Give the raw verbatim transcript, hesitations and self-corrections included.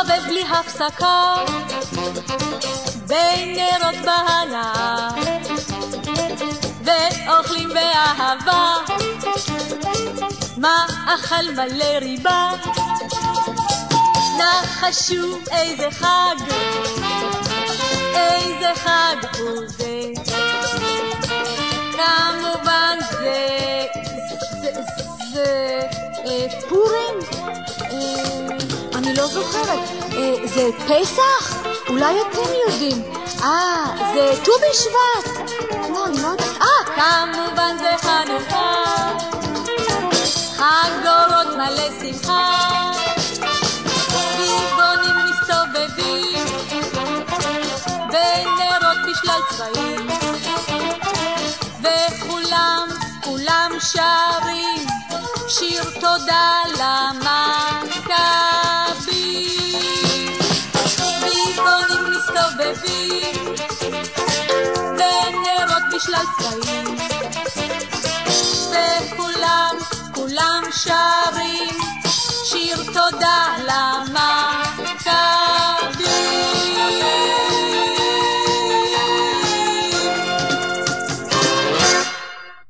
מסתובב בלי הפסקה בין נרות בהנאה ואוכלים באהבה מאכל מלא ריבה. נחשו איזה חג, איזה חג הוא זה. כמובן זה זה, זה אה, פורים? אה, אני לא זוכרת. אה, זה פסח? אולי אתם יודעים. אה, זה ט"ו בשבט. לא, אני לא יודעת. אה, כמובן זה חנוכה, חג אורות מלא שמחה, סביבונים מסתובבים ונרות בשלל צבעים, וכולם, כולם שרים שיר תודה למכבים. סביבונים מסתובבים ונרות בשלל צבעים, וכולם, כולם שרים שיר תודה למכבים.